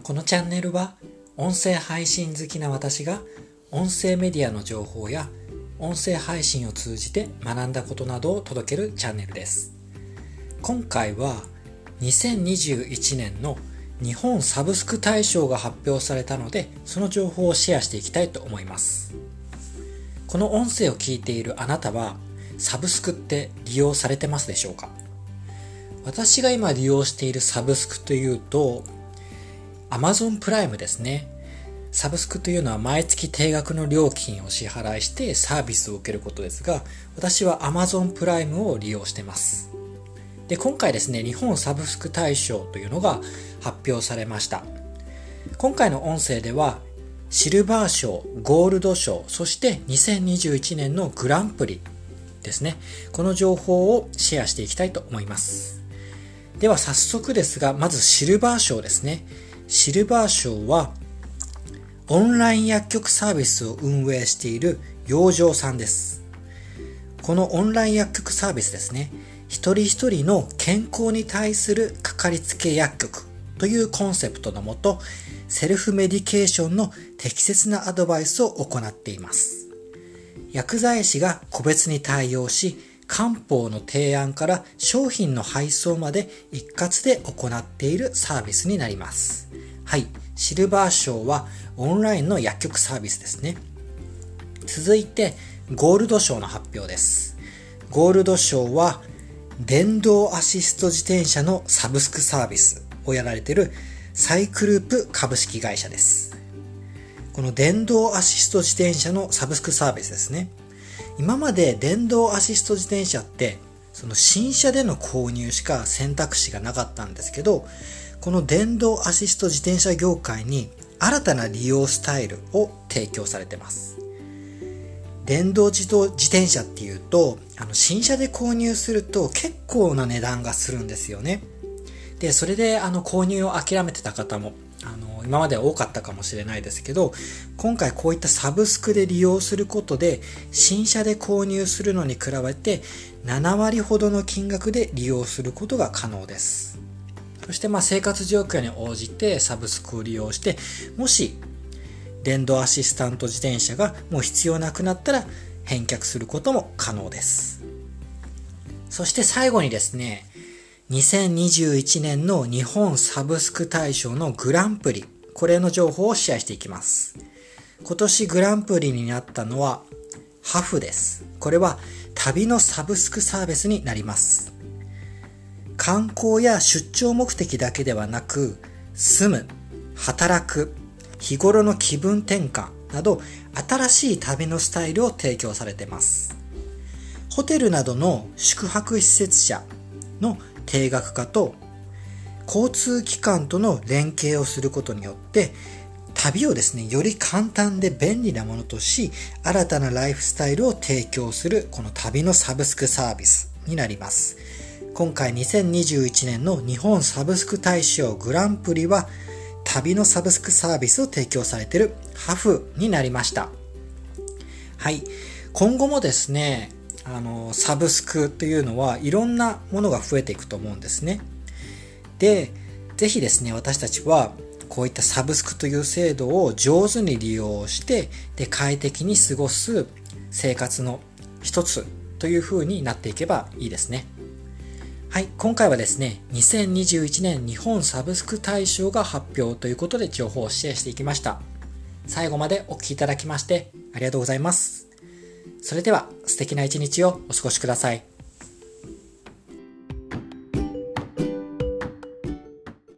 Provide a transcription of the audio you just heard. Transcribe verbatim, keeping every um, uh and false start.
このチャンネルは音声配信好きな私が音声メディアの情報や音声配信を通じて学んだことなどを届けるチャンネルです。今回はにせんにじゅういちねんの日本サブスク大賞が発表されたので、その情報をシェアしていきたいと思います。この音声を聞いているあなたはサブスクって利用されてますでしょうか？私が今利用しているサブスクというと Amazon プライムですね。サブスクというのは毎月定額の料金を支払いしてサービスを受けることですが、私は Amazon プライムを利用しています。で、今回ですね、日本サブスク大賞というのが発表されました。今回の音声ではシルバー賞、ゴールド賞、そしてにせんにじゅういちねんのグランプリですね。この情報をシェアしていきたいと思います。では早速ですが、まずシルバー賞ですね。シルバー賞はオンライン薬局サービスを運営している養生さんです。このオンライン薬局サービスですね、一人一人の健康に対するかかりつけ薬局というコンセプトのもと、セルフメディケーションの適切なアドバイスを行っています。薬剤師が個別に対応し、漢方の提案から商品の配送まで一括で行っているサービスになります。はい、シルバー賞はオンラインの薬局サービスですね。続いてゴールド賞の発表です。ゴールド賞は電動アシスト自転車のサブスクサービスをやられているサイクループ株式会社です。この電動アシスト自転車のサブスクサービスですね。今まで電動アシスト自転車ってその新車での購入しか選択肢がなかったんですけど、この電動アシスト自転車業界に新たな利用スタイルを提供されています。電動自動自転車っていうと、あの新車で購入すると結構な値段がするんですよね。で、それであの購入を諦めてた方もあの今までは多かったかもしれないですけど、今回こういったサブスクで利用することで新車で購入するのに比べてななわりほどの金額で利用することが可能です。そしてまあ生活状況に応じてサブスクを利用して、もし電動アシスタント自転車がもう必要なくなったら返却することも可能です。そして最後にですね、にせんにじゅういちねんの日本サブスク大賞のグランプリ、これの情報をシェアしていきます。今年グランプリになったのはハフです。これは旅のサブスクサービスになります。観光や出張目的だけではなく、住む、働く、日頃の気分転換など新しい旅のスタイルを提供されています。ホテルなどの宿泊施設者の定額化と交通機関との連携をすることによって旅をですね、より簡単で便利なものとし、新たなライフスタイルを提供するこの旅のサブスクサービスになります。今回にせんにじゅういちねんの日本サブスク大賞グランプリは旅のサブスクサービスを提供されているハフになりました。はい、今後もですね、あのサブスクというのはいろんなものが増えていくと思うんですね。で、ぜひですね、私たちはこういったサブスクという制度を上手に利用して、で快適に過ごす生活の一つという風になっていけばいいですね。はい、今回はですね、にせんにじゅういちねん日本サブスク大賞が発表ということで情報をシェアしていきました。最後までお聞きいただきましてありがとうございます。それでは素敵な一日をお過ごしください。